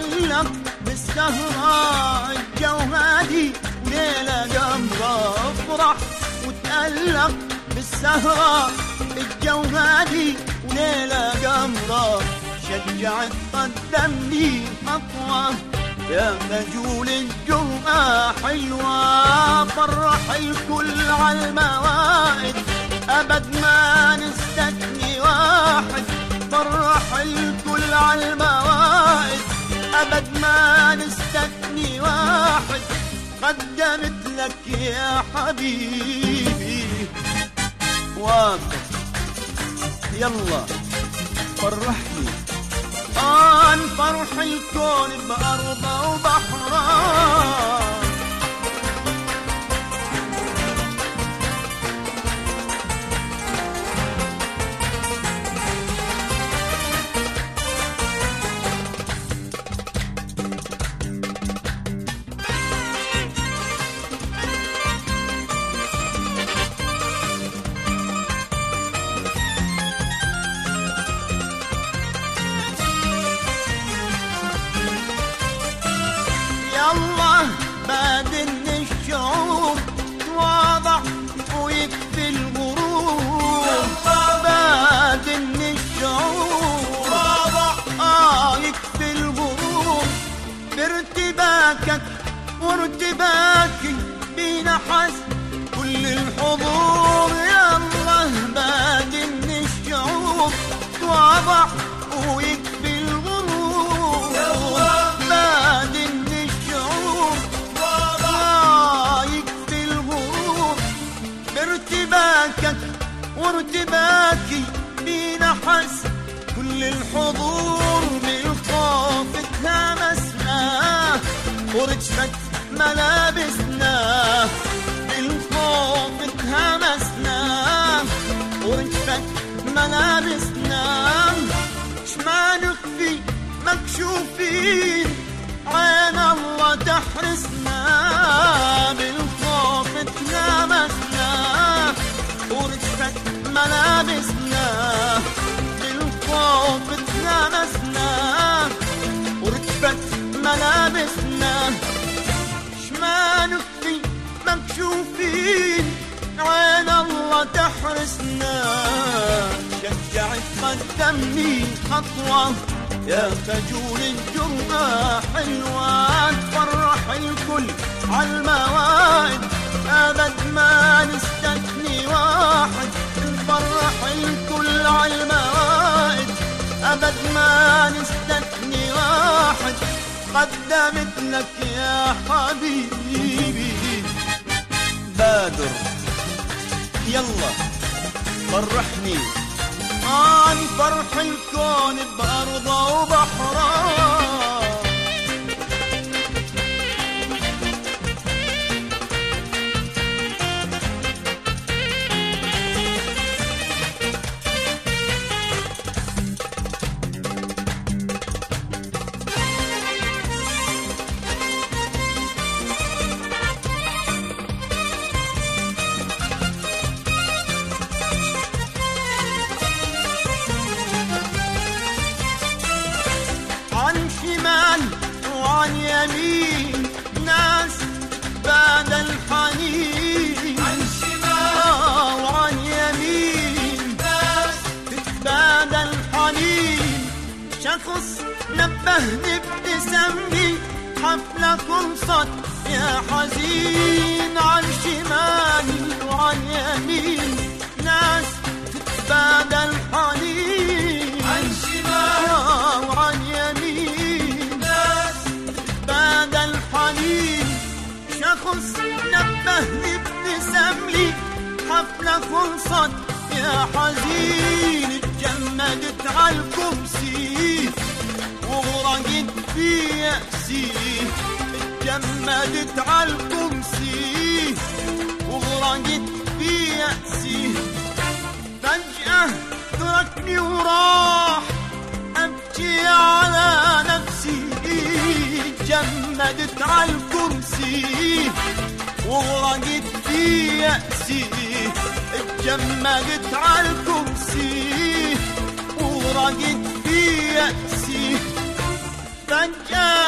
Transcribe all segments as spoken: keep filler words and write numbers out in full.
وتألق بالسهرة الجو هادي وليلة قمرة. افرح وتألق بالسهرة الجو هادي وليلة قمرة. شجعت قدمني خطوة يا خجول الجرأة حلوة. فرح الكل عالموائد أبد ما نستثني واحد. فرح الكل عالموائد أبد ما نستثني واحد. قدمت لك يا حبيبي واقف يلا فرحني. آن فرح الكون بأرضه وبحره. الله بادن الشعور تواضع ويكفي الغرور. بادن الشعور تواضع آه يكفي الغرور. بارتباكك وارتباكي بينا حس كل الحضور. يا الله بادن الشعور تواضع ويكفي الغرور. بادن ارتباكك وارتباكي بينا حس كل الحضور. بالخوف اتهمسنا ورجفت ملابسنا. بالخوف اتهمسنا ورجفت ملابسنا. شما نخفي مكشوفين عين الله تحرسنا. بالخوف اتهمسنا ورجفت ملابسنا. بالخوف اتلامسنا ورجفت ملابسنا. شما نخفي مكشوفين عين الله تحرسنا. شجعت قدمني خطوة يا خجول الجرأة حلوة. تفرح الكل عالموائد أبد ما نستثني واحد. نفرح الكل عالموائد أبد ما نستثني واحد. قدمت لك يا حبيبي بادر يلا فرحني. آن فرح الكون بأرضه وبحره. عن شمال وعن يمين ناس بعد الحنين. عن شمال وعن يمين ناس بعد الحنين. شخص نبهني ابتسامني حفلة خلصت يا حزين. عن شمال وعن يمين ناس بعد الحنين. عن شمال وعن يمين ناس بعد الحنين. شخص نبهني ابتساملي حفلة خلصت يا حزين. اتجمدت عالكرسي وغرقت في يأسي. اتجمدت عالكرسي وغرقت في يأسي. فجأة تركني وراح أبكي على نفسي. جمدت عالكرسي وغرقت في يأسي. اتجمدت عالكرسي وغرقت في يأسي. فجأة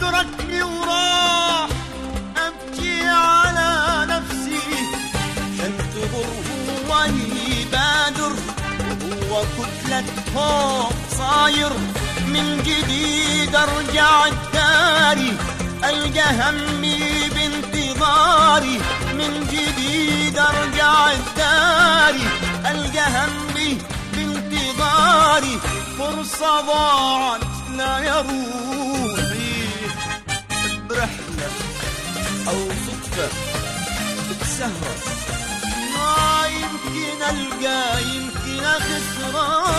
تركني وراح أبكي على نفسي، ينتظر هو يبادر وهو كتلة فوق صاير، من جديد أرجع الداري ألقى همي بانتظاري، من جديد أرجع الداري ألقى همي بانتظاري، فرصة ضاعت لا يا روحي برحلة أو صدفة بتسهر، ما يمكن ألقى يمكن أخسران.